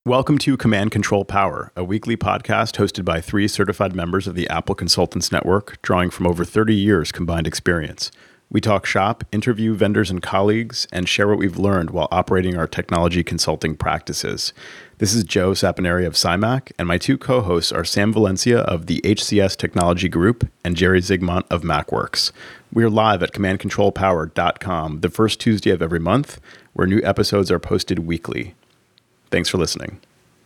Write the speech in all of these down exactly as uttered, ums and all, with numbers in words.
Welcome to Command Control Power, a weekly podcast hosted by three certified members of the Apple Consultants Network, drawing from over thirty years combined experience. We talk shop, interview vendors and colleagues, and share what we've learned while operating our technology consulting practices. This is Joe Saponari of CyMac, and my two co-hosts are Sam Valencia of the H C S Technology Group and Jerry Zigmont of MacWorks. We are live at command control power dot com the first Tuesday of every month, where new episodes are posted weekly. Thanks for listening.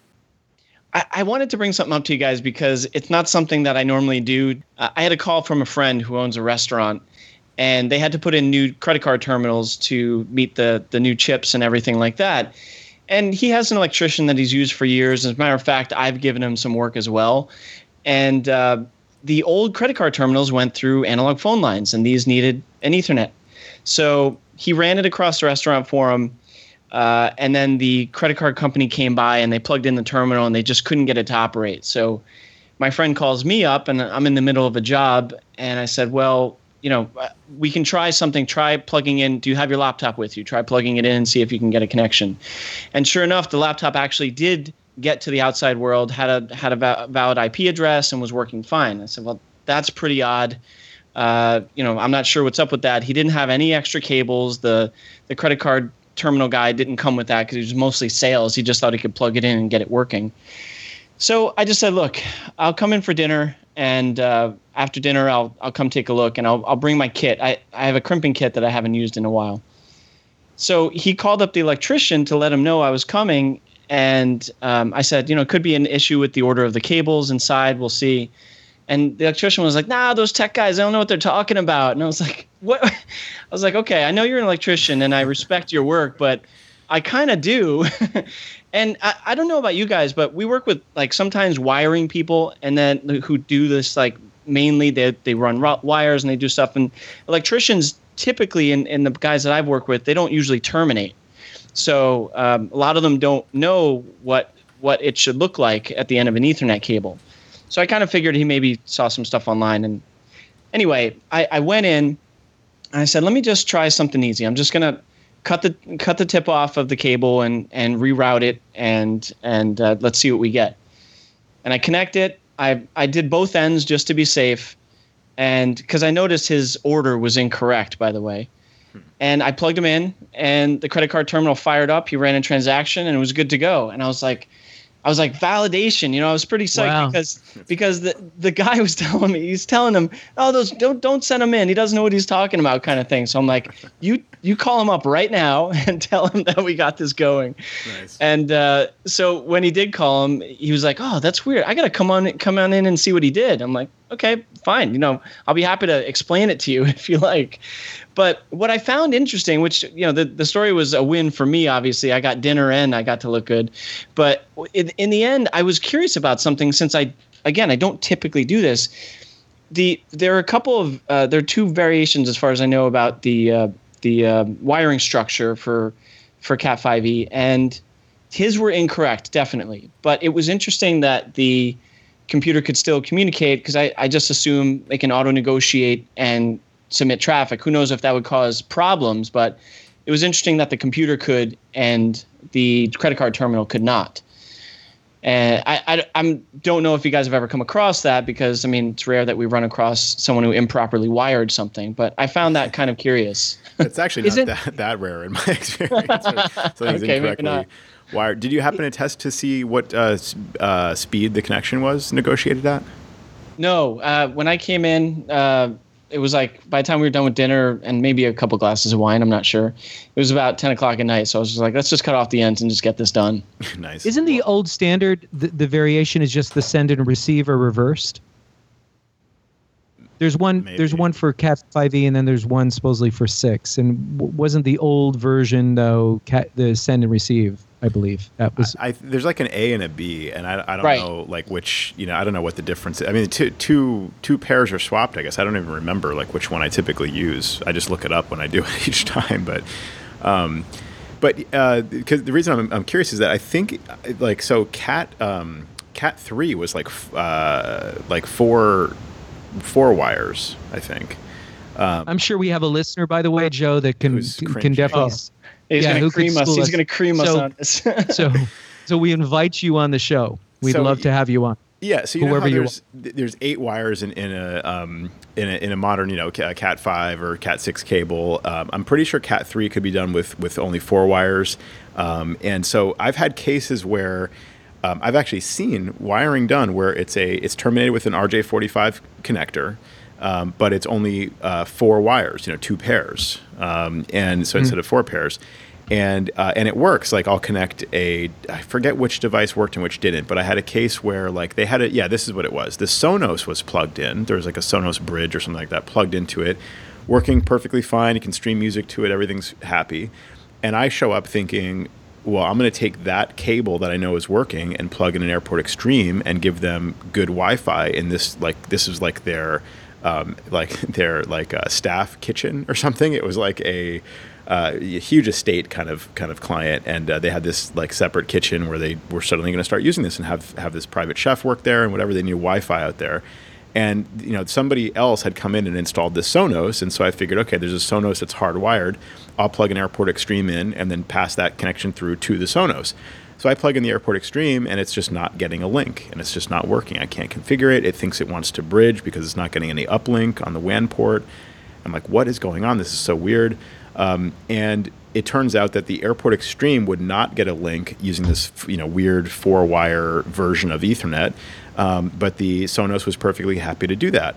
I, I wanted to bring something up to you guys because it's not something that I normally do. Uh, I had a call from a friend who owns a restaurant, and they had to put in new credit card terminals to meet the, the new chips and everything like that. And he has an electrician that he's used for years. As a matter of fact, I've given him some work as well. And uh, the old credit card terminals went through analog phone lines, and these needed an Ethernet. So he ran it across the restaurant for him. Uh, and then the credit card company came by and they plugged in the terminal and they just couldn't get it to operate. So my friend calls me up and I'm in the middle of a job. And I said, well, you know, we can try something. Try plugging in. Do you have your laptop with you? Try plugging it in and see if you can get a connection. And sure enough, the laptop actually did get to the outside world, had a had a valid I P address and was working fine. I said, well, that's pretty odd. Uh, you know, I'm not sure what's up with that. He didn't have any extra cables. The the credit card terminal guy didn't come with that because he was mostly sales. He just thought he could plug it in and get it working. So I just said, look, I'll come in for dinner, and uh, after dinner, I'll I'll come take a look, and I'll I'll bring my kit. I, I have a crimping kit that I haven't used in a while. So he called up the electrician to let him know I was coming, and um, I said, you know, it could be an issue with the order of the cables inside. We'll see. And the electrician was like, nah, those tech guys, I don't know what they're talking about. And I was like, what? I was like, okay, I know you're an electrician and I respect your work, but I kind of do. And I, I don't know about you guys, but we work with like sometimes wiring people and then who do this like mainly they they run wires and they do stuff. And electricians typically, and, and the guys that I've worked with, they don't usually terminate. So um, a lot of them don't know what what it should look like at the end of an Ethernet cable. So I kind of figured he maybe saw some stuff online. And anyway, I, I went in and I said, let me just try something easy. I'm just going to cut the cut the tip off of the cable and, and reroute it, and and uh, let's see what we get. And I connect it. I, I did both ends just to be safe, and because I noticed his order was incorrect, by the way. And I plugged him in, and the credit card terminal fired up. He ran a transaction, and it was good to go. And I was like, I was like, validation, you know, I was pretty psyched wow. because because the, the guy was telling me, he's telling him, oh, those don't don't send him in. He doesn't know what he's talking about, kind of thing. So I'm like, you you call him up right now and tell him that we got this going. Nice. And uh, so when he did call him, he was like, oh, that's weird. I got to come on come on in and see what he did. I'm like, okay, fine. You know, I'll be happy to explain it to you if you like. But what I found interesting, which, you know, the, the story was a win for me, obviously. I got dinner and I got to look good. But in, in the end, I was curious about something since I, again, I don't typically do this. The There are a couple of, uh, there are two variations as far as I know about the uh, the uh, wiring structure for, for Cat five E. And his were incorrect, definitely. But it was interesting that the computer could still communicate because I, I just assume they can auto-negotiate and submit traffic. Who knows if that would cause problems, but it was interesting that the computer could and the credit card terminal could not. And I, I I'm, don't know if you guys have ever come across that because, I mean, it's rare that we run across someone who improperly wired something, but I found that kind of curious. It's actually not that, that rare in my experience. Something's okay, incorrectly wired. Did you happen to test to see what uh, uh, speed the connection was negotiated at? No. Uh, when I came in, uh, it was like by the time we were done with dinner and maybe a couple glasses of wine, I'm not sure. It was about ten o'clock at night. So I was just like, let's just cut off the ends and just get this done. Nice. Isn't the old standard, the, the variation is just the send and receive are reversed? There's one Maybe. There's one for Cat five E and then there's one supposedly for six. And w- wasn't the old version, though, Cat, the send and receive, I believe? That was. I, I, there's like an A and a B, and I, I don't right. know like which, you know, I don't know what the difference is. I mean, two, two, two pairs are swapped, I guess. I don't even remember like which one I typically use. I just look it up when I do it each time. But um, but uh, because the reason I'm, I'm curious is that I think like so Cat um, Cat three was like uh, like four four wires, I think. Um, I'm sure we have a listener, by the way, Joe, that can can, can definitely. Oh, he's yeah, going to cream us. He's going to cream us so, on this. so, So we invite you on the show. We'd So love to have you on. Yeah, so you know Whoever how you there's there's eight wires in, in a um in a in a modern, you know, Cat five or Cat six cable. Um, I'm pretty sure Cat three could be done with with only four wires. Um, and so I've had cases where um, I've actually seen wiring done where it's a it's terminated with an R J forty-five connector, um, but it's only uh, four wires, you know, two pairs, um, and so mm. instead of four pairs. And uh, and it works. Like I'll connect a, I forget which device worked and which didn't, but I had a case where like they had it. Yeah, this is what it was. The Sonos was plugged in. There was like a Sonos bridge or something like that plugged into it, working perfectly fine. You can stream music to it. Everything's happy. And I show up thinking, well, I'm going to take that cable that I know is working and plug in an Airport Extreme and give them good Wi-Fi in this. Like this is like their, um, like their like uh, staff kitchen or something. It was like a. Uh, a huge estate kind of kind of client, and uh, they had this like separate kitchen where they were suddenly going to start using this and have have this private chef work there and whatever. They needed Wi-Fi out there, and you know somebody else had come in and installed this Sonos, and so I figured, okay, there's a Sonos that's hardwired. I'll plug an Airport Extreme in and then pass that connection through to the Sonos. So I plug in the Airport Extreme and it's just not getting a link and it's just not working. I can't configure it. It thinks it wants to bridge because it's not getting any uplink on the W A N port. I'm like, what is going on? This is so weird. Um, and it turns out that the Airport Extreme would not get a link using this, you know, weird four-wire version of Ethernet, um, but the Sonos was perfectly happy to do that.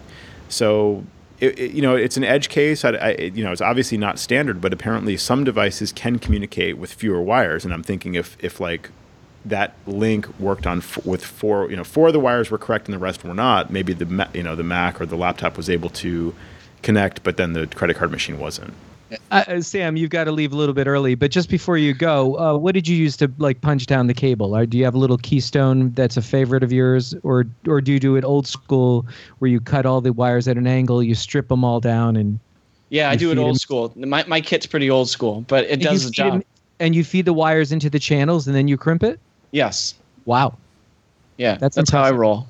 So, it, it, you know, it's an edge case. I, I, you know, it's obviously not standard, but apparently some devices can communicate with fewer wires. And I'm thinking if, if like that link worked on f- with four, you know, four of the wires were correct and the rest were not, maybe the, you know, the Mac or the laptop was able to connect, but then the credit card machine wasn't. Uh, Sam, you've got to leave a little bit early, but just before you go, uh, what did you use to like punch down the cable? Or do you have a little Keystone that's a favorite of yours, or or do you do it old school where you cut all the wires at an angle, you strip them all down, and yeah, I do it old them? school. My my kit's pretty old school, but it and does the job. Them, and you feed the wires into the channels, and then you crimp it. Yes. Wow. Yeah, that's that's how I roll.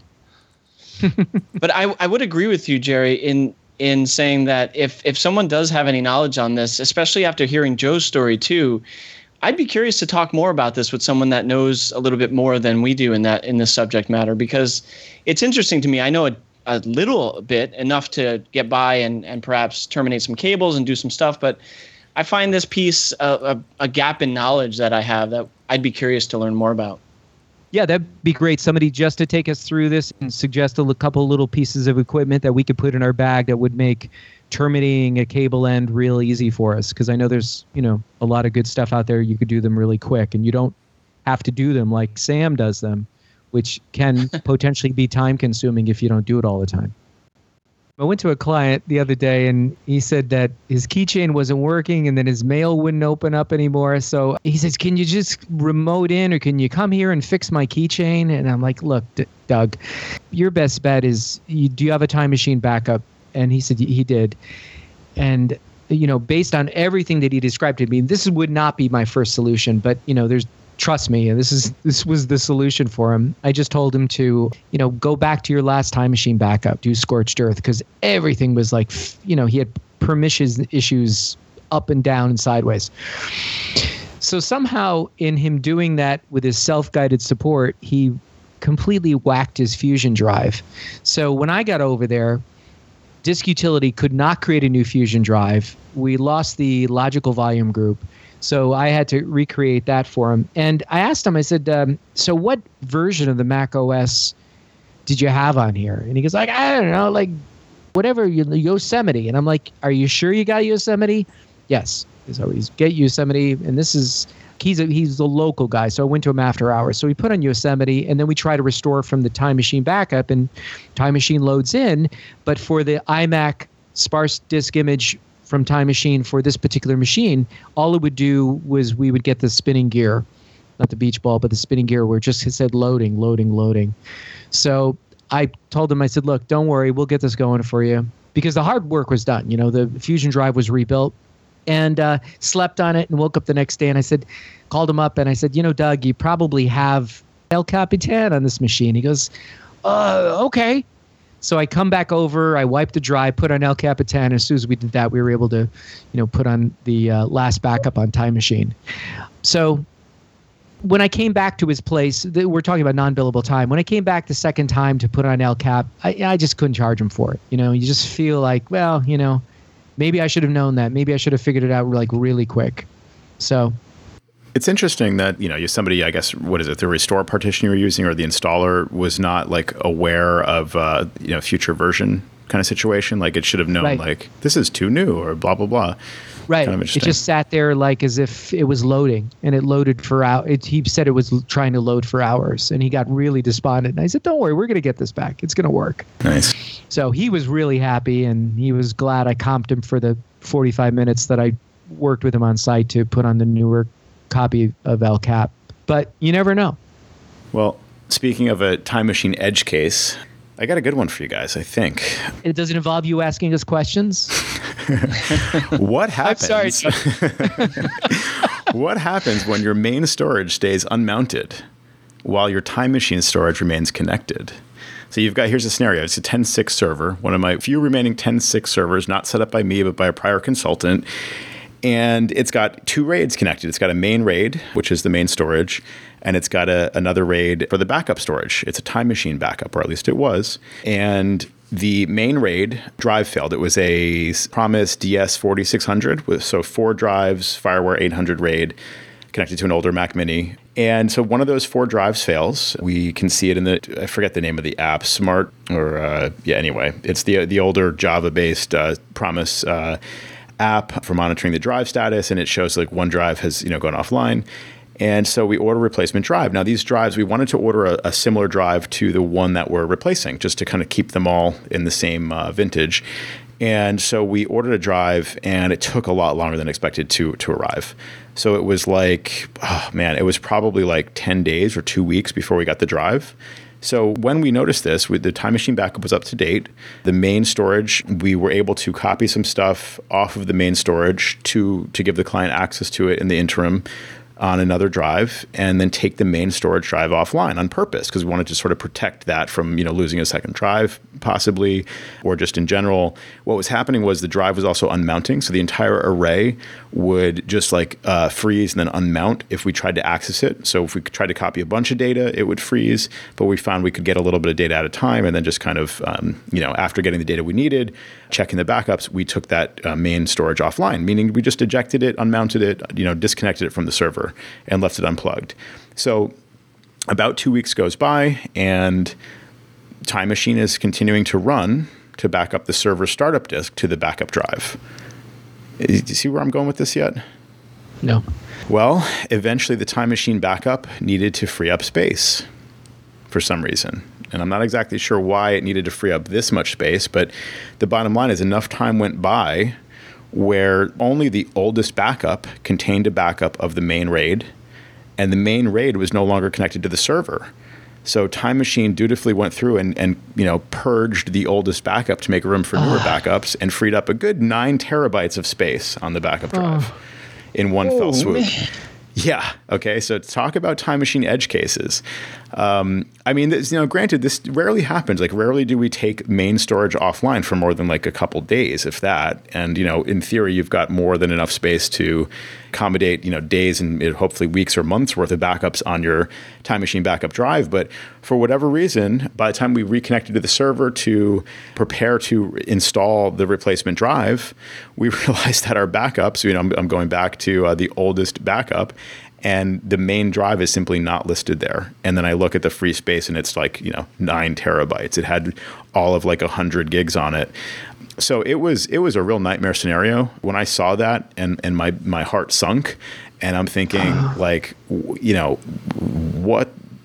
But I I would agree with you, Jerry, in. in saying that if if someone does have any knowledge on this, especially after hearing Joe's story too, I'd be curious to talk more about this with someone that knows a little bit more than we do in that in this subject matter, because it's interesting to me. I know a, a little bit, enough to get by and, and perhaps terminate some cables and do some stuff, but I find this piece a, a, a gap in knowledge that I have that I'd be curious to learn more about. Yeah, that'd be great. Somebody just to take us through this and suggest a couple little pieces of equipment that we could put in our bag that would make terminating a cable end real easy for us. Because I know there's, you know, a lot of good stuff out there. You could do them really quick, and you don't have to do them like Sam does them, which can potentially be time consuming if you don't do it all the time. I went to a client the other day, and he said that his keychain wasn't working, and then his mail wouldn't open up anymore. So he says, can you just remote in, or can you come here and fix my keychain? And I'm like, look, D- Doug, your best bet is, you, do you have a time machine backup? And he said he did. And, you know, based on everything that he described to me, this would not be my first solution. But, you know, there's trust me, this is this was the solution for him. I just told him to, you know, go back to your last time machine backup, do scorched earth, because everything was like, you know, he had permissions issues up and down and sideways. So somehow in him doing that with his self-guided support, he completely whacked his Fusion drive. So when I got over there, Disk Utility could not create a new Fusion drive. We lost the logical volume group. So I had to recreate that for him. And I asked him, I said, um, so what version of the Mac O S did you have on here? And he goes like, I don't know, like whatever, Yosemite. And I'm like, are you sure you got Yosemite? Yes. So he's get Yosemite. And this is, he's a, he's a local guy. So I went to him after hours. So we put on Yosemite, and then we try to restore from the Time Machine backup, and Time Machine loads in. But for the iMac sparse disk image from Time Machine for this particular machine, all it would do was we would get the spinning gear, not the beach ball, but the spinning gear where it just said loading, loading, loading. So I told him, I said, look, don't worry, we'll get this going for you, because the hard work was done. You know, the Fusion drive was rebuilt, and uh, slept on it and woke up the next day, and I said, called him up and I said, you know, Doug, you probably have El Capitan on this machine. He goes, uh, okay. So I come back over, I wipe the drive, put on El Capitan. As soon as we did that, we were able to, you know, put on the uh, last backup on Time Machine. So when I came back to his place, th- we're talking about non-billable time. When I came back the second time to put on L CAP, I, I just couldn't charge him for it. You know, you just feel like, well, you know, maybe I should have known that. Maybe I should have figured it out like really quick. So it's interesting that, you know, you somebody, I guess, what is it, the restore partition you were using or the installer was not like aware of, uh, you know, future version kind of situation. Like it should have known, right. like, this is too new or blah, blah, blah. Right. Kind of it just sat there like as if it was loading, and it loaded for hours. He said it was trying to load for hours, and he got really despondent. And I said, don't worry, we're going to get this back. It's going to work. Nice. So he was really happy, and he was glad I comped him for the forty-five minutes that I worked with him on site to put on the newer copy of L CAP. But you never know. Well, speaking of a time machine edge case, I got a good one for you guys, I think. It doesn't involve you asking us questions? What happens? I'm sorry. What happens when your main storage stays unmounted while your time machine storage remains connected? So you've got, here's a scenario. It's a ten six server, one of my few remaining ten six servers, not set up by me, but by a prior consultant. And it's got two RAIDs connected. It's got a main RAID, which is the main storage, and it's got a, another RAID for the backup storage. It's a time machine backup, or at least it was. And the main RAID drive failed. It was a Promise D S forty-six hundred, with so four drives, FireWire eight hundred RAID, connected to an older Mac Mini. And so one of those four drives fails. We can see it in the, I forget the name of the app, Smart, or uh, yeah, anyway. It's the the older Java-based uh, Promise uh app for monitoring the drive status, and it shows like one drive has, you know, gone offline. And so we order a replacement drive. Now these drives, we wanted to order a, a similar drive to the one that we're replacing, just to kind of keep them all in the same uh, vintage. And so we ordered a drive, and it took a lot longer than expected to to arrive. So it was like, oh man, it was probably like ten days or two weeks before we got the drive. So when we noticed this, with the time machine backup was up to date. The main storage, we were able to copy some stuff off of the main storage to to give the client access to it in the interim on another drive, and then take the main storage drive offline on purpose, because we wanted to sort of protect that from, you know, losing a second drive possibly, or just in general. What was happening was the drive was also unmounting, so the entire array would just like uh, freeze and then unmount if we tried to access it. So if we tried to copy a bunch of data, it would freeze, but we found we could get a little bit of data at a time, and then just kind of, um, you know, after getting the data we needed, checking the backups, we took that uh, main storage offline, meaning we just ejected it, unmounted it, you know, disconnected it from the server and left it unplugged. So about two weeks goes by, and Time Machine is continuing to run to back up the server startup disk to the backup drive. Do you see where I'm going with this yet? No. Well, eventually the Time Machine backup needed to free up space for some reason. And I'm not exactly sure why it needed to free up this much space, but the bottom line is enough time went by where only the oldest backup contained a backup of the main RAID, and the main RAID was no longer connected to the server. So Time Machine dutifully went through and, and you know, purged the oldest backup to make room for newer backups, and freed up a good nine terabytes of space on the backup drive oh. in one oh, fell swoop. Man. Yeah. Okay. So talk about Time Machine edge cases. Um, I mean, this, you know, granted, this rarely happens. Like, rarely do we take main storage offline for more than like a couple days, if that. And, you know, in theory, you've got more than enough space to accommodate, you know, days and hopefully weeks or months worth of backups on your Time Machine backup drive. But for whatever reason, by the time we reconnected to the server to prepare to install the replacement drive, we realized that our backups, you know, I'm, I'm going back to uh, the oldest backup, and the main drive is simply not listed there. And then I look at the free space, and it's like, you know, nine terabytes. It had all of like a hundred gigs on it. So it was it was a real nightmare scenario when I saw that, and, and my, my heart sunk, and I'm thinking like, you know, what,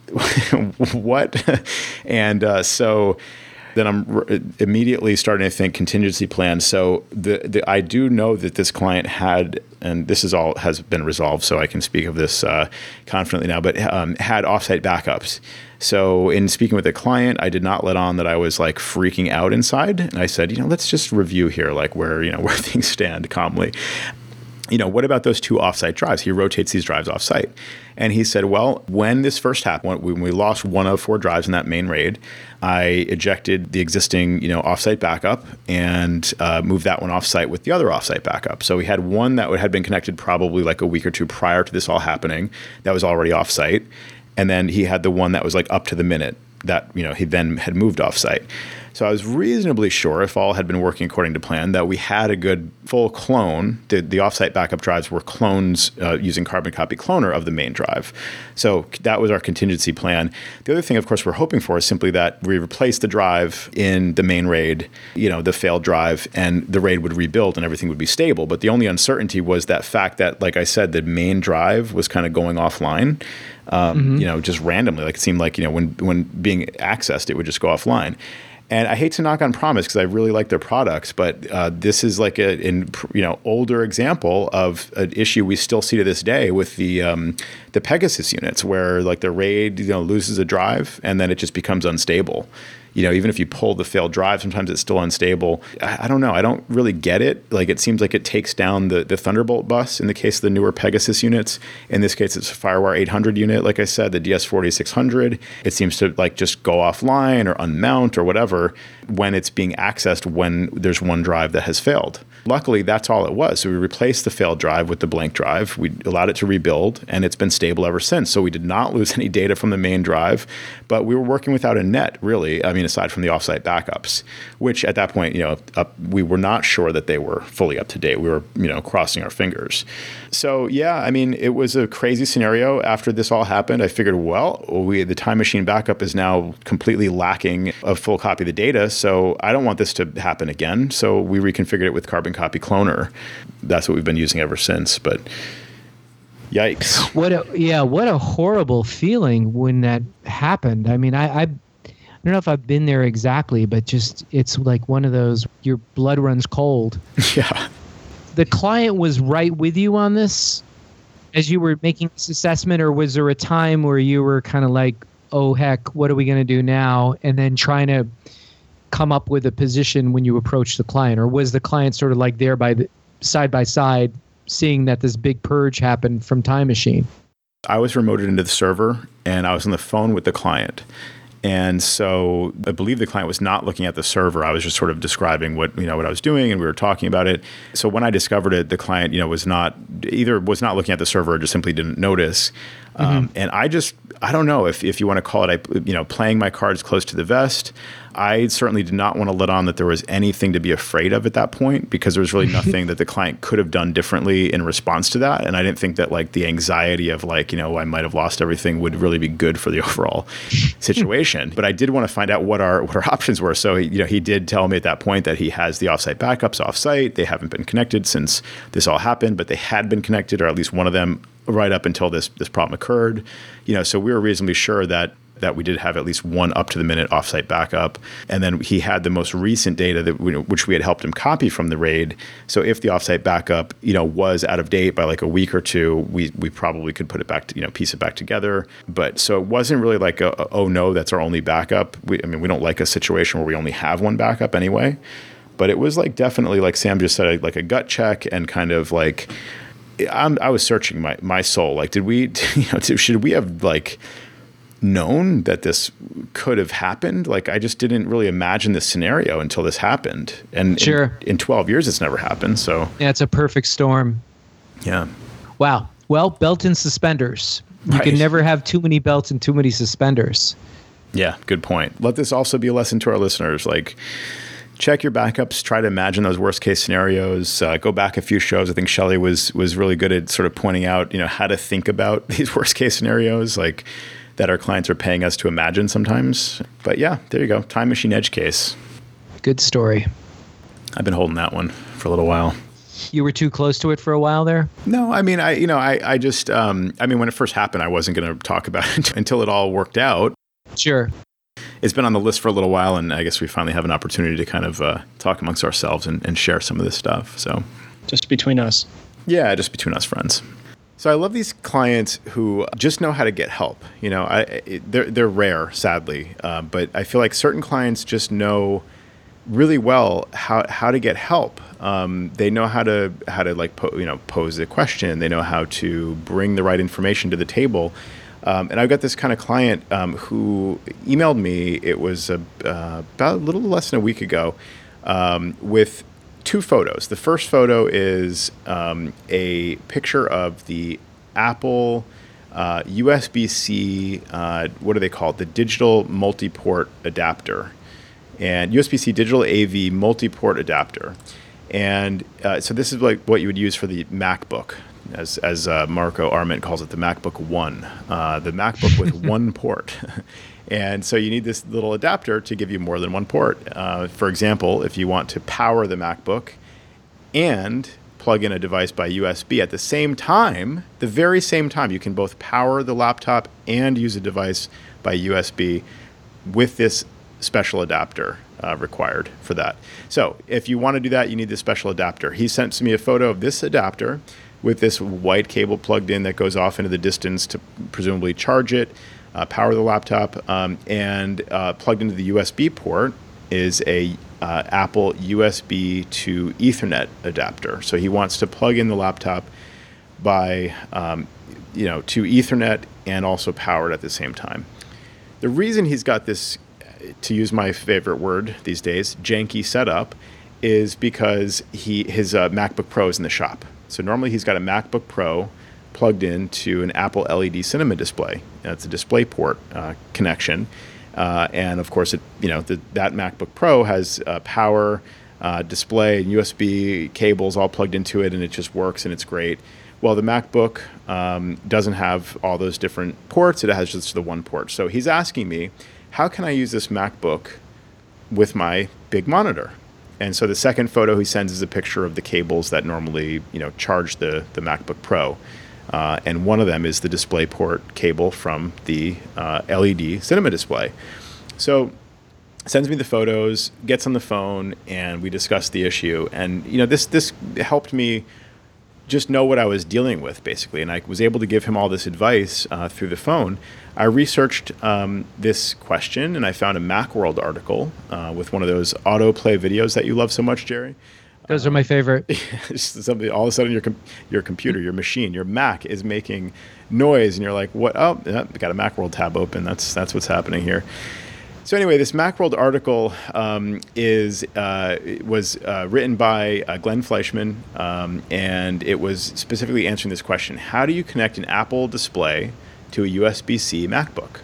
what? And uh, so then I'm r- immediately starting to think contingency plan. So the, the I do know that this client had, and this is all has been resolved, so I can speak of this uh, confidently now, but um, had offsite backups. So in speaking with the client, I did not let on that I was like freaking out inside. And I said, you know, let's just review here, like where, you know, where things stand calmly. you know, what about those two offsite drives? He rotates these drives offsite. And he said, well, when this first happened, when we lost one of four drives in that main RAID, I ejected the existing, you know, offsite backup and uh, moved that one offsite with the other offsite backup. So we had one that had been connected probably like a week or two prior to this all happening that was already offsite. And then he had the one that was like up to the minute that, you know, he then had moved offsite. So I was reasonably sure, if all had been working according to plan, that we had a good full clone. The, the offsite backup drives were clones uh, using Carbon Copy Cloner of the main drive. So that was our contingency plan. The other thing, of course, we're hoping for is simply that we replace the drive in the main RAID, you know, the failed drive, and the RAID would rebuild and everything would be stable. But the only uncertainty was that fact that, like I said, the main drive was kind of going offline. Um, mm-hmm. You know, just randomly. Like it seemed like, you know, when when being accessed, it would just go offline. And I hate to knock on Promise because I really like their products, but uh, this is like a in, you know older example of an issue we still see to this day with the um, the Pegasus units, where like the RAID you know loses a drive and then it just becomes unstable. You know, even if you pull the failed drive, sometimes it's still unstable. I, I don't know. I don't really get it. Like it seems like it takes down the, the Thunderbolt bus in the case of the newer Pegasus units. In this case, it's a FireWire eight hundred unit. Like I said, the D S forty-six hundred, it seems to like just go offline or unmount or whatever when it's being accessed when there's one drive that has failed. Luckily, that's all it was. So we replaced the failed drive with the blank drive. We allowed it to rebuild, and it's been stable ever since. So we did not lose any data from the main drive, but we were working without a net, really. I mean, aside from the offsite backups, which at that point, you know, up, we were not sure that they were fully up to date. We were, you know, crossing our fingers. So yeah, I mean, it was a crazy scenario. After this all happened, I figured, well, we the Time Machine backup is now completely lacking a full copy of the data. So I don't want this to happen again. So we reconfigured it with Carbon Copy Cloner. That's what we've been using ever since. But yikes! What a yeah, what a horrible feeling when that happened. I mean, I. I I don't know if I've been there exactly, but just it's like one of those, your blood runs cold. Yeah. The client was right with you on this as you were making this assessment, or was there a time where you were kind of like, oh, heck, what are we going to do now? And then trying to come up with a position when you approach the client? Or was the client sort of like there by the side by side, seeing that this big purge happened from Time Machine? I was remoted into the server and I was on the phone with the client. And so I believe the client was not looking at the server. I was just sort of describing what, you know, what I was doing, and we were talking about it. So when I discovered it, the client, you know, was not either was not looking at the server or just simply didn't notice. Mm-hmm. Um, and I just, I don't know if, if you want to call it, I, you know, playing my cards close to the vest. I certainly did not want to let on that there was anything to be afraid of at that point, because there was really nothing that the client could have done differently in response to that. And I didn't think that like the anxiety of like, you know, I might have lost everything would really be good for the overall situation. But I did want to find out what our what our options were. So, you know, he did tell me at that point that he has the offsite backups offsite. They haven't been connected since this all happened, but they had been connected, or at least one of them, right up until this this problem occurred. You know, so we were reasonably sure that that we did have at least one up-to-the-minute offsite backup. And then he had the most recent data that we, which we had helped him copy from the RAID. So if the offsite backup, you know, was out of date by like a week or two, we we probably could put it back to, you know, piece it back together. But so it wasn't really like, a, a, oh no, that's our only backup. We, I mean, we don't like a situation where we only have one backup anyway. But it was like definitely, like Sam just said, like a gut check and kind of like, I'm, I was searching my, my soul. Like, did we, you know, should we have like known that this could have happened? Like, I just didn't really imagine this scenario until this happened. And sure. in, in twelve years, it's never happened. So yeah, it's a perfect storm. Yeah. Wow. Well, belt and suspenders. You right. can never have too many belts and too many suspenders. Yeah, good point. Let this also be a lesson to our listeners. Like, check your backups. Try to imagine those worst case scenarios. Uh, go back a few shows. I think Shelley was was really good at sort of pointing out, you know, how to think about these worst case scenarios, like that our clients are paying us to imagine sometimes. But yeah, there you go. Time Machine Edge case. Good story. I've been holding that one for a little while. You were too close to it for a while there? No, I mean, I you know, I I just um, I mean, when it first happened, I wasn't going to talk about it until it all worked out. Sure. It's been on the list for a little while, and I guess we finally have an opportunity to kind of uh, talk amongst ourselves and, and share some of this stuff. So, just between us. Yeah, just between us friends. So I love these clients who just know how to get help. You know, I, it, they're they're rare, sadly, uh, but I feel like certain clients just know really well how how to get help. Um, they know how to how to like po- you know pose a question. They know how to bring the right information to the table. Um, and I've got this kind of client um, who emailed me. It was a, uh, about a little less than a week ago um, with two photos. The first photo is um, a picture of the Apple uh, U S B-C, uh, what do they call it? The digital multi-port adapter. And U S B-C digital A V multi-port adapter. And uh, so this is like what you would use for the MacBook, as as uh, Marco Arment calls it, the MacBook One, uh, the MacBook with one port. And so you need this little adapter to give you more than one port. Uh, for example, if you want to power the MacBook and plug in a device by U S B at the same time, the very same time, you can both power the laptop and use a device by U S B with this special adapter uh, required for that. So if you want to do that, you need this special adapter. He sent me a photo of this adapter with this white cable plugged in that goes off into the distance to presumably charge it, uh, power the laptop, um, and uh, plugged into the U S B port is a uh, Apple U S B to Ethernet adapter. So he wants to plug in the laptop by, um, you know, to Ethernet and also power it at the same time. The reason he's got this, to use my favorite word these days, janky setup, is because he his uh, MacBook Pro is in the shop. So normally he's got a MacBook Pro plugged into an Apple L E D Cinema display. That's a DisplayPort uh, connection, uh, and of course, it you know the, that MacBook Pro has uh, power, uh, display, and U S B cables all plugged into it, and it just works and it's great. Well, the MacBook um, doesn't have all those different ports; it has just the one port. So he's asking me, how can I use this MacBook with my big monitor? And so the second photo he sends is a picture of the cables that normally, you know, charge the, the MacBook Pro. Uh, and one of them is the DisplayPort cable from the uh, L E D cinema display. So sends me the photos, gets on the phone, and we discuss the issue. And, you know, this this helped me just know what I was dealing with, basically. And I was able to give him all this advice uh, through the phone. I researched um, this question, and I found a Macworld article uh, with one of those autoplay videos that you love so much, Jerry. Those um, are my favorite. Something, all of a sudden, your com- your computer, your machine, your Mac is making noise, and you're like, "What? Oh, yeah, got a Macworld tab open. That's that's what's happening here." So anyway, this Macworld article um, is uh, was uh, written by uh, Glenn Fleischman, um, and it was specifically answering this question: how do you connect an Apple display to a U S B-C MacBook?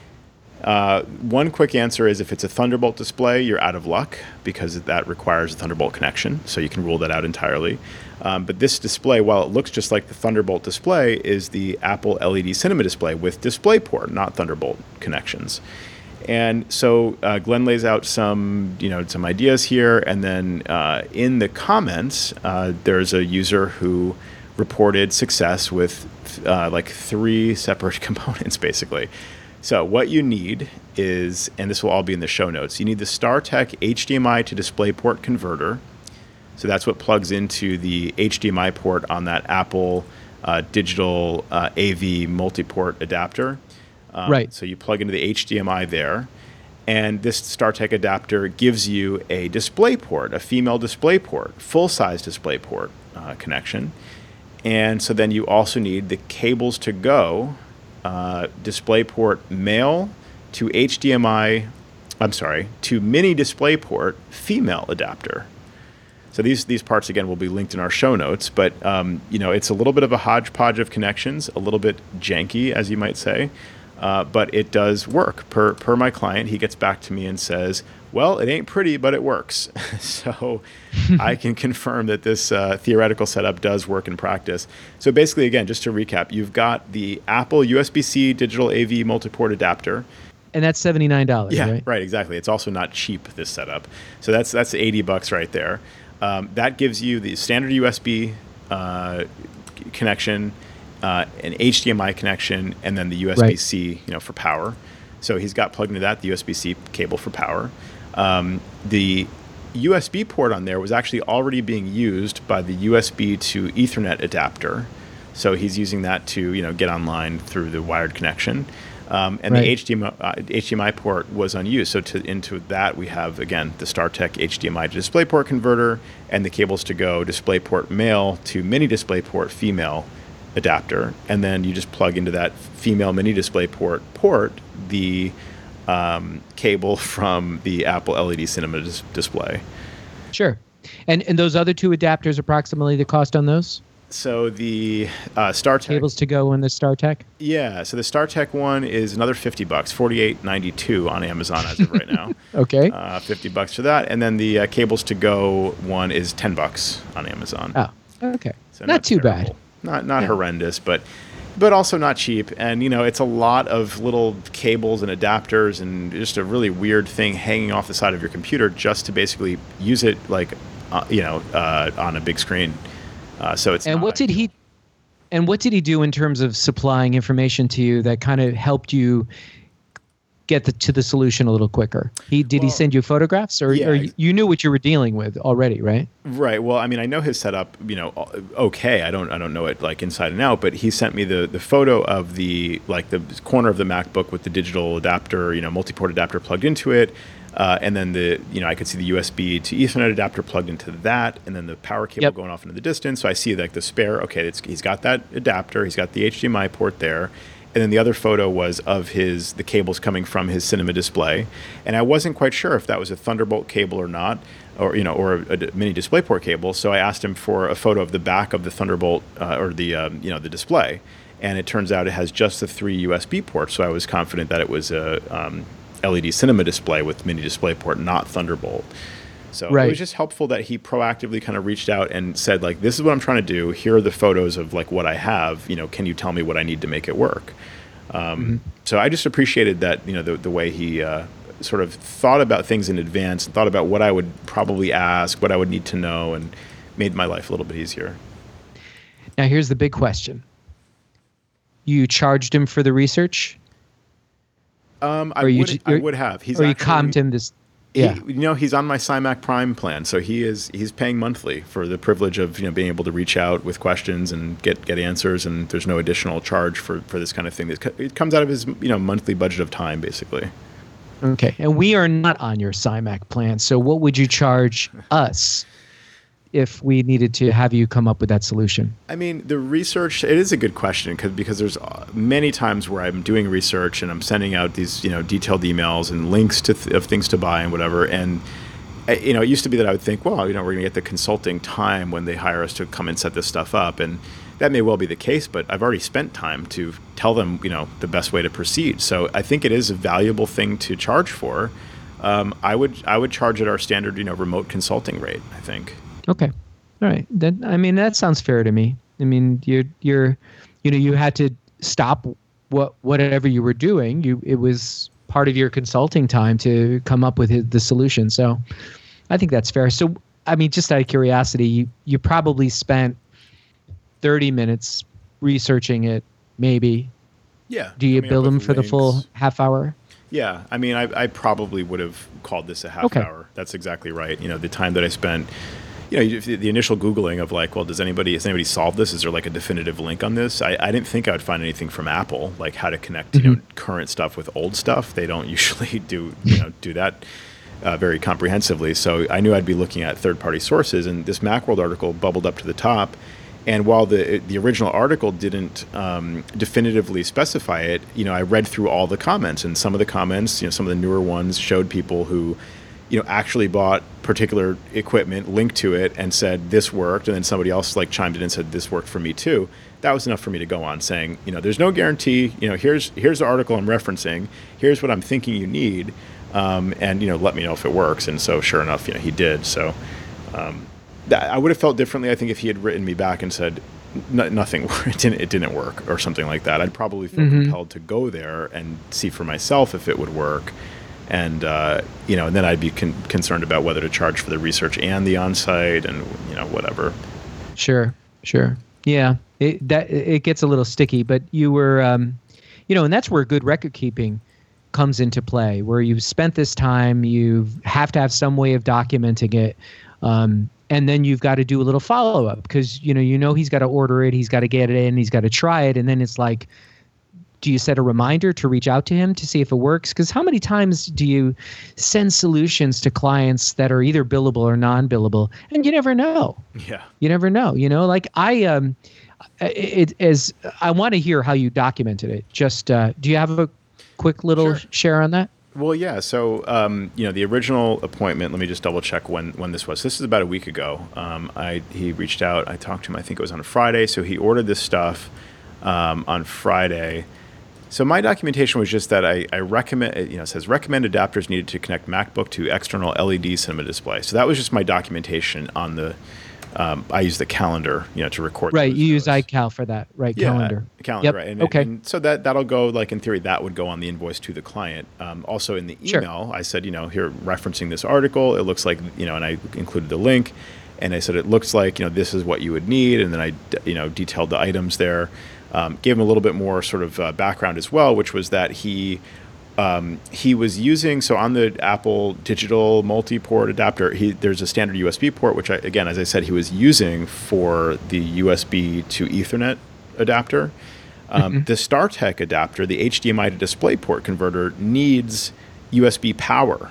Uh, one quick answer is if it's a Thunderbolt display, you're out of luck because that requires a Thunderbolt connection, so you can rule that out entirely. Um, but this display, while it looks just like the Thunderbolt display, is the Apple L E D Cinema display with DisplayPort, not Thunderbolt connections. And so uh, Glenn lays out some, you know, some ideas here, and then uh, in the comments, uh, there's a user who reported success with uh, like three separate components, basically. So what you need is, and this will all be in the show notes, you need the StarTech H D M I to DisplayPort converter. So that's what plugs into the H D M I port on that Apple uh, digital uh, A V multi-port adapter. Um, right. So you plug into the H D M I there, and this StarTech adapter gives you a DisplayPort, a female DisplayPort, full-size DisplayPort uh, connection. And so then you also need the cables to go, uh, DisplayPort male to H D M I, I'm sorry, to mini DisplayPort female adapter. So these these parts, again, will be linked in our show notes. But, um, you know, it's a little bit of a hodgepodge of connections, a little bit janky, as you might say. Uh, but it does work. Per per my client, he gets back to me and says, well, it ain't pretty, but it works. So I can confirm that this uh, theoretical setup does work in practice. So basically, again, just to recap, you've got the Apple U S B-C digital A V multi-port adapter. And that's seventy-nine dollars, yeah, right? Right, exactly. It's also not cheap, this setup. So that's that's eighty bucks right there. Um, that gives you the standard U S B uh, connection, uh, an H D M I connection, and then the U S B-C, right, you know, for power. So he's got plugged into that, the U S B-C cable for power. Um, the U S B port on there was actually already being used by the U S B to Ethernet adapter. So he's using that to, you know, get online through the wired connection. Um, and Right. the H D M I, uh, H D M I port was unused. So to, into that, we have, again, the StarTech H D M I to DisplayPort converter and the cables to go DisplayPort male to mini DisplayPort female adapter. And then you just plug into that female mini DisplayPort port the um, cable from the Apple L E D Cinema dis- display. Sure. And and those other two adapters, approximately the cost on those? So the uh, StarTech Cables to go and the StarTech? Yeah, so the StarTech one is another fifty bucks, forty-eight ninety-two on Amazon as of right now. Okay. Uh, fifty bucks for that, and then the uh, cables to go one is ten bucks on Amazon. Oh, okay. So not, too terrible. bad. Not not Yeah. horrendous, but but also not cheap. And you know, it's a lot of little cables and adapters and just a really weird thing hanging off the side of your computer just to basically use it like uh, you know uh, on a big screen. Uh, so it's And not what did he and what did he do in terms of supplying information to you that kind of helped you get the, to the solution a little quicker? He did Well, he send you photographs, or, yeah, or ex- you knew what you were dealing with already, right? Right. Well, I mean, I know his setup, you know, okay. I don't, I don't know it like inside and out, but he sent me the, the photo of the, like the corner of the MacBook with the digital adapter, you know, multi-port adapter plugged into it. Uh, and then the, you know, I could see the U S B to Ethernet adapter plugged into that, and then the power cable Yep. going off into the distance. So I see like the spare, okay, it's, he's got that adapter, he's got the H D M I port there. And then the other photo was of his, the cables coming from his cinema display. And I wasn't quite sure if that was a Thunderbolt cable or not, or, you know, or a, a mini DisplayPort cable. So I asked him for a photo of the back of the Thunderbolt, uh, or the, um, you know, the display. And it turns out it has just the three U S B ports. So I was confident that it was a um, L E D cinema display with mini DisplayPort, not Thunderbolt. So Right. it was just helpful that he proactively kind of reached out and said, like, this is what I'm trying to do. Here are the photos of like what I have. You know, can you tell me what I need to make it work? Um, Mm-hmm. So I just appreciated that, you know, the, the way he uh, sort of thought about things in advance and thought about what I would probably ask, what I would need to know, and made my life a little bit easier. Now here's the big question. You charged him for the research? Um, I Or you would, ju- I you're- would have. He's or you actually, calmed him this he- yeah. you know, he's on my CyMac Prime plan, so he is he's paying monthly for the privilege of, you know, being able to reach out with questions and get, get answers, and there's no additional charge for, for this kind of thing. It comes out of his, you know, monthly budget of time, basically. Okay. And we are not on your CyMac plan. So what would you charge us if we needed to have you come up with that solution? I mean, the research, it is a good question because because there's uh, many times where I'm doing research and I'm sending out these, you know, detailed emails and links to th- of things to buy and whatever. And, uh, you know, it used to be that I would think, well, you know, we're going to get the consulting time when they hire us to come and set this stuff up. And that may well be the case, but I've already spent time to tell them, you know, the best way to proceed. So I think it is a valuable thing to charge for. Um, I would I would charge at our standard, you know, remote consulting rate, I think. Okay. All right. That I mean, that sounds fair to me. I mean, you're you're you know, you had to stop what whatever you were doing. You it was part of your consulting time to come up with his, the solution. So I think that's fair. So I mean, just out of curiosity, you, you probably spent thirty minutes researching it, maybe. Yeah. Do you coming up bill them with for the full links. half hour? Yeah, I mean, I, I probably would have called this a half Okay. hour. That's exactly right. You know, the time that I spent, you know, the, the initial Googling of like, well, does anybody, has anybody solved this? Is there like a definitive link on this? I, I didn't think I would find anything from Apple, like how to connect, you know, current stuff with old stuff. They don't usually do, you know, do that uh, very comprehensively. So I knew I'd be looking at third-party sources, and this Macworld article bubbled up to the top. And while the the original article didn't um, definitively specify it, you know, I read through all the comments, and some of the comments, you know, some of the newer ones showed people who, you know, actually bought particular equipment, linked to it, and said this worked, and then somebody else like chimed in and said this worked for me too. That was enough for me to go on saying, you know, there's no guarantee. You know, here's here's the article I'm referencing. Here's what I'm thinking you need, um, and you know, let me know if it works. And so, sure enough, you know, he did. So. Um, That, I would have felt differently, I think, if he had written me back and said N- nothing. It didn't. It didn't work, or something like that. I'd probably feel Mhm. compelled to go there and see for myself if it would work, and uh, you know, and then I'd be con- concerned about whether to charge for the research and the on-site, and you know, whatever. Sure, sure. Yeah, it that it gets a little sticky, but you were, um, you know, and that's where good record keeping comes into play, where you've spent this time, you have to have some way of documenting it, um, and then you've got to do a little follow up because you know you know he's got to order it, he's got to get it in, he's got to try it, and then it's like, do you set a reminder to reach out to him to see if it works? Because how many times do you send solutions to clients that are either billable or non-billable, and you never know? Yeah, you never know. You know, like I um, it, it is. I want to hear how you documented it. Just uh, do you have a quick little Sure. share on that? Well, yeah. So, um, you know, the original appointment, let me just double check when, when this was. This is about a week ago. Um, I, he reached out. I talked to him, I think it was on a Friday. So he ordered this stuff um, on Friday. So my documentation was just that I, I recommend, you know, it says recommend adapters needed to connect MacBook to external L E D cinema display. So that was just my documentation on the, um, I use the calendar, you know, to record. Right. You notes. use iCal for that. Right. Yeah, Calendar. Calendar, Yep. right. And, okay. and so that, that'll go, like, in theory, that would go on the invoice to the client. Um, also in the Sure. email, I said, you know, here, referencing this article, it looks like, you know, and I included the link, and I said, it looks like, you know, this is what you would need. And then I, you know, detailed the items there, um, gave him a little bit more sort of uh, background as well, which was that he, Um, he was using, so on the Apple digital multi-port adapter, he, there's a standard U S B port, which I, again, as I said, he was using for the U S B to Ethernet adapter. Um, Mm-hmm. The StarTech adapter, the H D M I to DisplayPort converter, needs U S B power.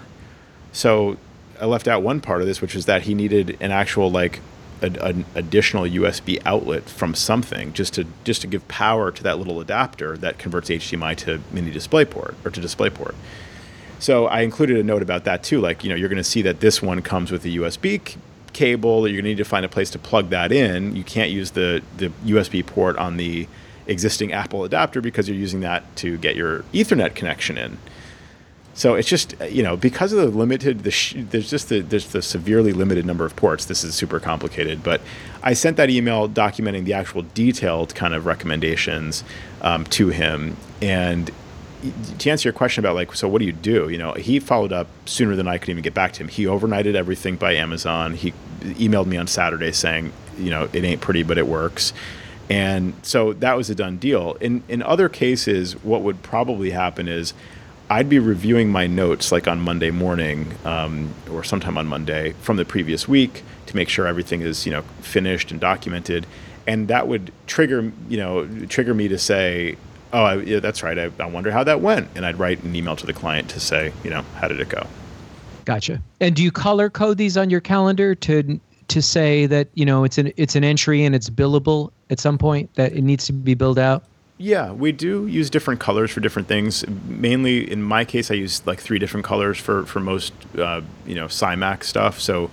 So I left out one part of this, which is that he needed an actual, like, a, an additional U S B outlet from something just to just to give power to that little adapter that converts H D M I to mini DisplayPort or to DisplayPort. So I included a note about that too. Like, you know, you're going to see that this one comes with a U S B c- cable. You're going to need to find a place to plug that in. You can't use the the U S B port on the existing Apple adapter because you're using that to get your Ethernet connection in. So it's just, you know, because of the limited, the sh- there's just the there's the severely limited number of ports. This is super complicated. But I sent that email documenting the actual detailed kind of recommendations um, to him. And to answer your question about, like, so what do you do? You know, he followed up sooner than I could even get back to him. He overnighted everything by Amazon. He emailed me on Saturday saying, you know, it ain't pretty, but it works. And so that was a done deal. In in other cases, what would probably happen is I'd be reviewing my notes like on Monday morning um, or sometime on Monday from the previous week to make sure everything is, you know, finished and documented. And that would trigger, you know, trigger me to say, oh, I, yeah, that's right. I, I wonder how that went. And I'd write an email to the client to say, you know, how did it go? Gotcha. And do you color code these on your calendar to to say that, you know, it's an it's an entry and it's billable at some point, that it needs to be billed out? Yeah, we do use different colors for different things. Mainly, in my case, I use like three different colors for for most, uh, you know, SciMac stuff. So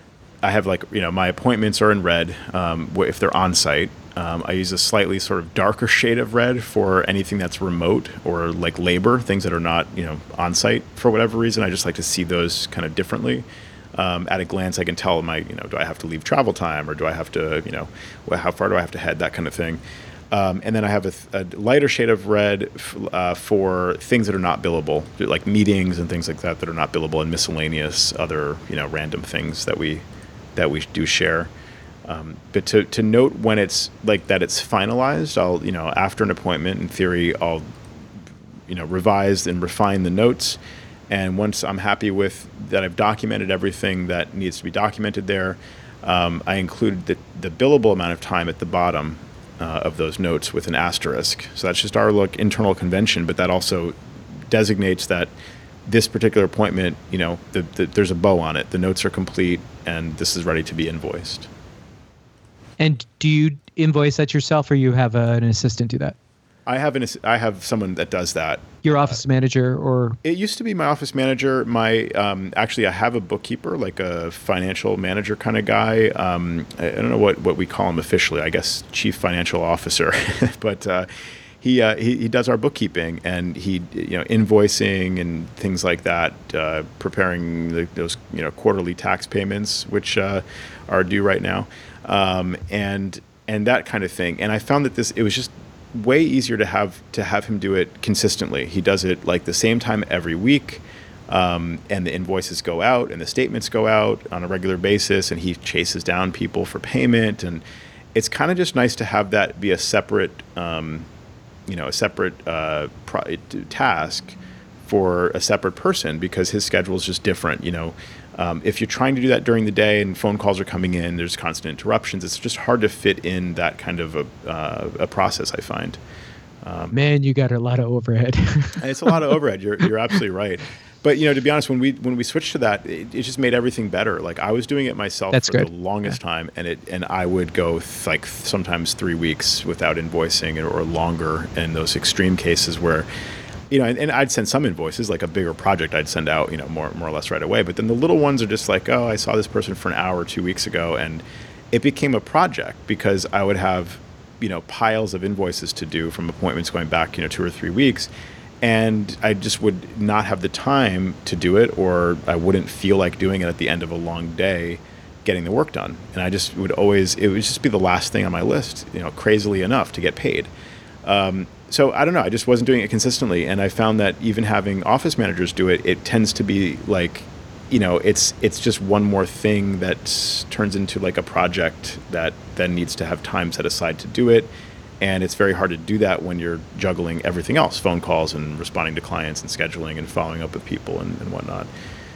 I have, like, you know, my appointments are in red um, if they're on site. Um, I use a slightly sort of darker shade of red for anything that's remote or like labor, things that are not, you know, on site for whatever reason. I just like to see those kind of differently. Um, at a glance, I can tell, my, you know, do I have to leave travel time, or do I have to, you know, how far do I have to head, that kind of thing. Um, and then I have a, th- a lighter shade of red f- uh, for things that are not billable, like meetings and things like that that are not billable, and miscellaneous other, you know, random things that we that we do share. Um, but to, to note when it's like that it's finalized, I'll, you know, after an appointment, in theory, I'll, you know, revise and refine the notes. And once I'm happy with that, I've documented everything that needs to be documented there. Um, I include the, the billable amount of time at the bottom uh, of those notes with an asterisk. So that's just our look internal convention, but that also designates that this particular appointment, you know, the, the, there's a bow on it. The notes are complete, and this is ready to be invoiced. And do you invoice that yourself, or you have a, an assistant do that? I have an I have someone that does that. Your office manager, or It used to be my office manager. My um, actually, I have a bookkeeper, like a financial manager kind of guy. Um, I, I don't know what, what we call him officially. I guess chief financial officer, but uh, he, uh, he he does our bookkeeping, and he, you know, invoicing and things like that, uh, preparing the, those, you know, quarterly tax payments, which uh, are due right now, um, and and that kind of thing. And I found that this it was just way easier to have to have him do it consistently. He does it like the same time every week, um, and the invoices go out and the statements go out on a regular basis, and he chases down people for payment. And it's kind of just nice to have that be a separate, um, you know, a separate uh, pro- task for a separate person, because his schedule is just different. You know, um, if you're trying to do that during the day and phone calls are coming in, there's constant interruptions. It's just hard to fit in that kind of a, uh, a process, I find. Um, Man, you got a lot of overhead. it's a lot of overhead. You're you're absolutely right. But you know, to be honest, when we when we switched to that, it, it just made everything better. Like I was doing it myself That's for good. the longest Yeah. time, and it and I would go th- like sometimes three weeks without invoicing, or, or longer. In those extreme cases where, you know, and, and I'd send some invoices, like a bigger project, I'd send out, you know, more more or less right away. But then the little ones are just like, oh, I saw this person for an hour two weeks ago, and it became a project because I would have, you know, piles of invoices to do from appointments going back, you know, two or three weeks. And I just would not have the time to do it, or I wouldn't feel like doing it at the end of a long day, getting the work done. And I just would always, it would just be the last thing on my list, you know, crazily enough to get paid. Um, so I don't know, I just wasn't doing it consistently. And I found that even having office managers do it, it tends to be like, you know, it's it's just one more thing that turns into like a project that then needs to have time set aside to do it. And it's very hard to do that when you're juggling everything else, phone calls and responding to clients and scheduling and following up with people and, and whatnot.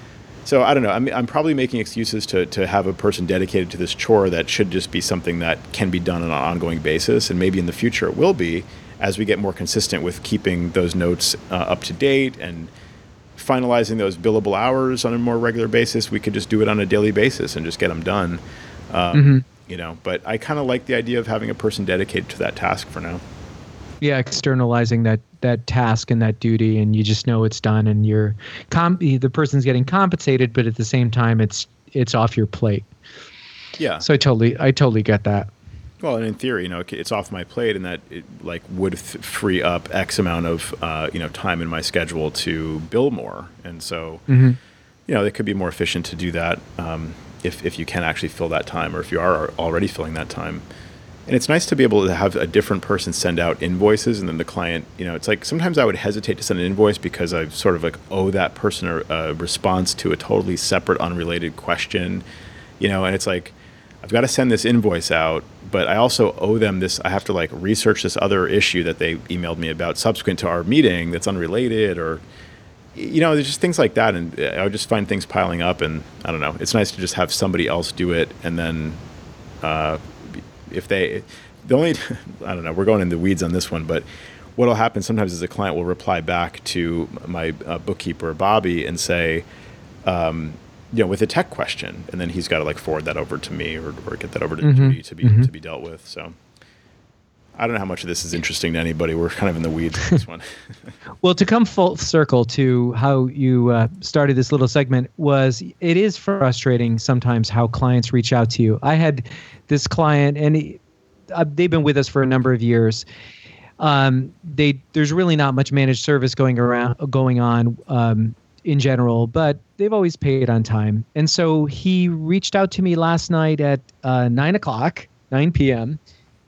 So I don't know. I'm, I'm probably making excuses to, to have a person dedicated to this chore that should just be something that can be done on an ongoing basis. And maybe in the future it will be, as we get more consistent with keeping those notes uh, up to date and finalizing those billable hours on a more regular basis. We could just do it on a daily basis and just get them done. Um, Mm-hmm. You know, but I kind of like the idea of having a person dedicated to that task for now. Yeah, externalizing that that task and that duty, and you just know it's done, and you're comp- the person's getting compensated, but at the same time, it's it's off your plate. Yeah. So I totally I totally get that. Well, and in theory, you know, it's off my plate, and that it like would f- free up X amount of uh, you know time in my schedule to bill more, and so Mm-hmm. you know, it could be more efficient to do that. Um, if if you can actually fill that time, or if you are already filling that time. And it's nice to be able to have a different person send out invoices, and then the client, you know, it's like sometimes I would hesitate to send an invoice because I sort of like owe that person a, a response to a totally separate, unrelated question, you know, and it's like, I've got to send this invoice out, but I also owe them this. I have to like research this other issue that they emailed me about subsequent to our meeting that's unrelated, or, you know, there's just things like that. And I would just find things piling up, and I don't know, it's nice to just have somebody else do it. And then, uh, if they, the only, I don't know, we're going in the weeds on this one, but what'll happen sometimes is a client will reply back to my uh, bookkeeper, Bobby, and say, um, you know, with a tech question, and then he's got to like forward that over to me, or, or get that over to Mm-hmm. Judy to be Mm-hmm. to be dealt with. So I don't know how much of this is interesting to anybody. We're kind of in the weeds on this one. Well, to come full circle to how you uh, started this little segment, was it is frustrating sometimes how clients reach out to you. I had this client, and he, uh, they've been with us for a number of years. Um, they there's really not much managed service going around going on um, in general, but they've always paid on time. And so he reached out to me last night at uh, nine o'clock, nine p.m.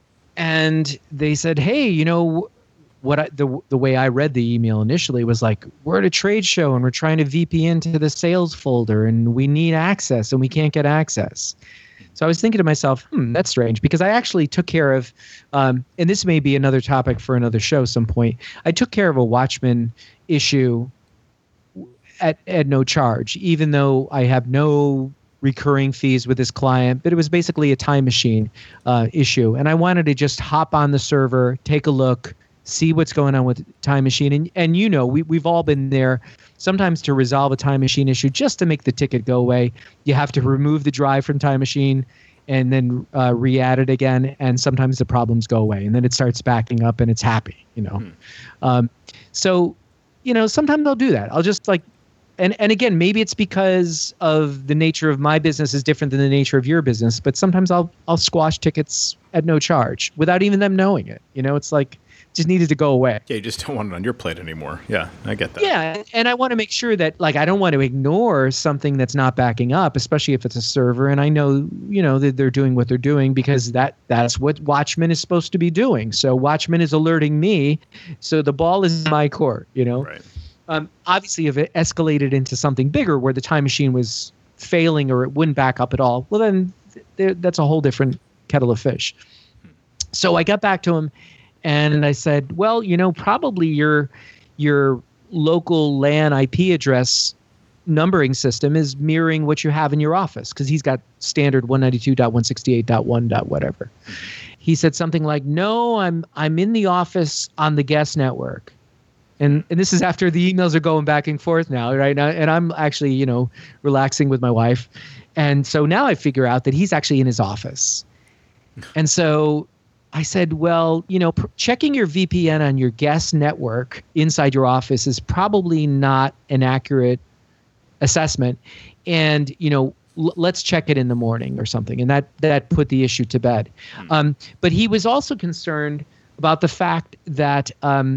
And they said, "Hey, you know, what I, the the way I read the email initially was like, we're at a trade show and we're trying to V P into the sales folder and we need access and we can't get access." So I was thinking to myself, hmm, that's strange, because I actually took care of, um, and this may be another topic for another show some point. I took care of a Watchman issue at at no charge, even though I have no recurring fees with this client, but it was basically a time machine uh, issue. And I wanted to just hop on the server, take a look, see what's going on with time machine. And, and you know, we, we've all been there. Sometimes to resolve a time machine issue, just to make the ticket go away, you have to remove the drive from time machine and then uh, re-add it again. And sometimes the problems go away and then it starts backing up and it's happy, you know. Hmm. Um, so, you know, sometimes I'll do that. I'll just like, And and again, maybe it's because of the nature of my business is different than the nature of your business, but sometimes I'll I'll squash tickets at no charge without even them knowing it. You know, it's like just needed to go away. Yeah, you just don't want it on your plate anymore. Yeah, I get that. Yeah, and I want to make sure that, like, I don't want to ignore something that's not backing up, especially if it's a server. And I know, you know, that they're doing what they're doing because that that's what Watchman is supposed to be doing. So Watchman is alerting me, so the ball is in my court, you know. Right. Um, obviously, if it escalated into something bigger where the time machine was failing or it wouldn't back up at all, well, then th- that's a whole different kettle of fish. So I got back to him and I said, well, you know, probably your your local LAN I P address numbering system is mirroring what you have in your office, because he's got standard one ninety-two dot one sixty-eight dot one dot whatever. he said something like, no, I'm I'm in the office on the guest network. And and this is after the emails are going back and forth now, right? Now, and I'm actually, you know, relaxing with my wife. And so now I figure out that he's actually in his office. And so I said, well, you know, pr- checking your V P N on your guest network inside your office is probably not an accurate assessment. And, you know, l- let's check it in the morning or something. And that that put the issue to bed. Mm-hmm. Um, but he was also concerned about the fact that, um,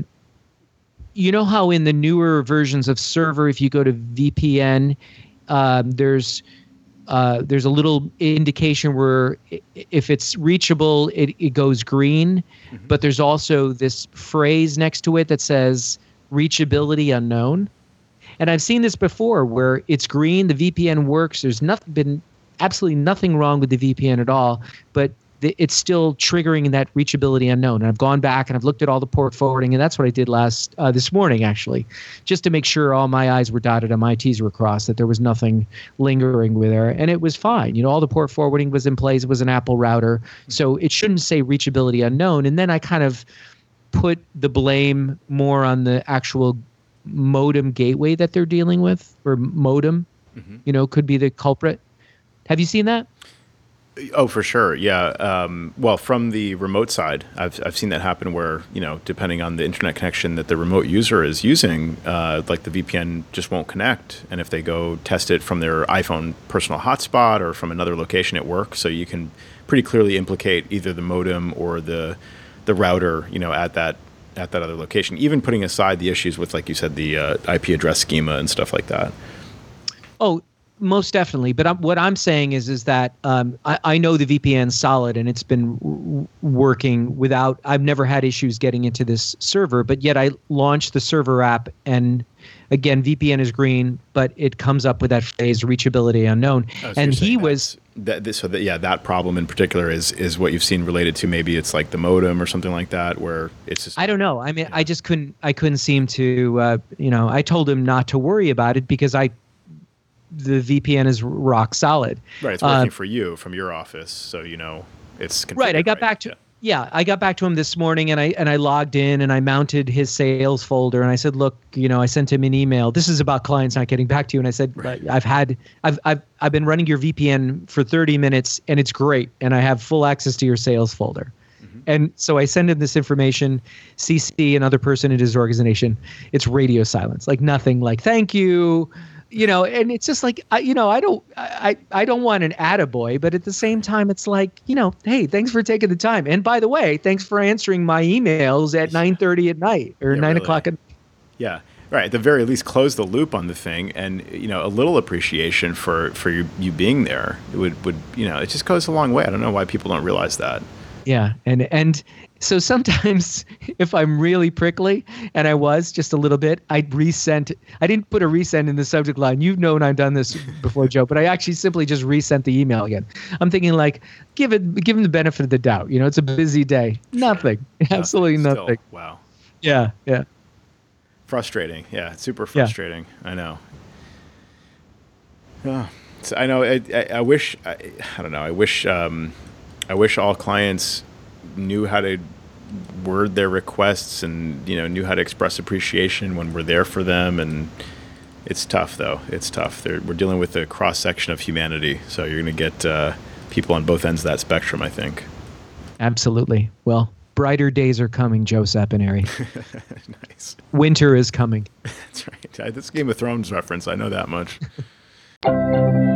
you know how in the newer versions of server, if you go to V P N, um, there's uh, there's a little indication where if it's reachable, it, it goes green. Mm-hmm. But there's also this phrase next to it that says reachability unknown. And I've seen this before where it's green, the V P N works. There's nothing been absolutely nothing wrong with the V P N at all, but the, it's still triggering that reachability unknown. And I've gone back and I've looked at all the port forwarding, and that's what I did last uh, this morning actually, just to make sure all my I's were dotted and my T's were crossed, that there was nothing lingering with there, and it was fine. You know, all the port forwarding was in place. It was an Apple router, so it shouldn't say reachability unknown. And then I kind of put the blame more on the actual modem gateway that they're dealing with, or modem, mm-hmm. you know, could be the culprit. Have you seen that? Oh, for sure. Yeah. Um, well, from the remote side, I've I've seen that happen where, you know, depending on the internet connection that the remote user is using, uh, like the V P N just won't connect. And if they go test it from their iPhone personal hotspot or from another location at work, so you can pretty clearly implicate either the modem or the the router, you know, at that at that other location, even putting aside the issues with, like you said, the uh, I P address schema and stuff like that. Oh, most definitely. But I'm, what I'm saying is, is that um, I, I know the V P N's solid and it's been w- working without, I've never had issues getting into this server, but yet I launched the server app and again, V P N is green, but it comes up with that phrase reachability unknown. Oh, so and he was... That, this, so that, yeah, that problem in particular is is what you've seen related to, maybe it's like the modem or something like that, where it's just, I don't know. I mean, yeah. I just couldn't I couldn't seem to uh, you know, I told him not to worry about it because I the V P N is rock solid. Right, it's working uh, for you from your office, so you know it's configured. Right. I got right. back to yeah. yeah, I got back to him this morning and I and I logged in and I mounted his sales folder and I said, look, you know, I sent him an email. This is about clients not getting back to you. And I said, right. I've had I've I've I've been running your V P N for thirty minutes and it's great. And I have full access to your sales folder. Mm-hmm. And so I send him this information, C C another person in his organization. It's radio silence, like nothing, like thank you. You know, and it's just like, I, you know, I don't, I, I don't want an attaboy, but at the same time, it's like, you know, hey, thanks for taking the time. And by the way, thanks for answering my emails at nine thirty at night or yeah, nine really. o'clock at. Yeah, right. At the very least, close the loop on the thing, and you know, a little appreciation for for you, you being there. It would would you know, it just goes a long way. I don't know why people don't realize that. Yeah, and and so sometimes if I'm really prickly, and I was just a little bit, I'd resend. I didn't put a resend in the subject line. You've known I've done this before, Joe, but I actually simply just resent the email again. I'm thinking like, give it, give him the benefit of the doubt. You know, it's a busy day. Nothing, nothing. absolutely Still, nothing. Wow. Yeah, yeah. Frustrating. Yeah, it's super frustrating. Yeah. I know. Oh, so I know. I, I, I wish. I, I don't know. I wish. Um, I wish all clients knew how to word their requests and, you know, knew how to express appreciation when we're there for them. And it's tough, though. It's tough. They're, we're dealing with a cross section of humanity, so you're going to get uh, people on both ends of that spectrum, I think. Absolutely. Well, brighter days are coming, Joe Saponari. Nice. Winter is coming. That's right. This Game of Thrones reference, I know that much.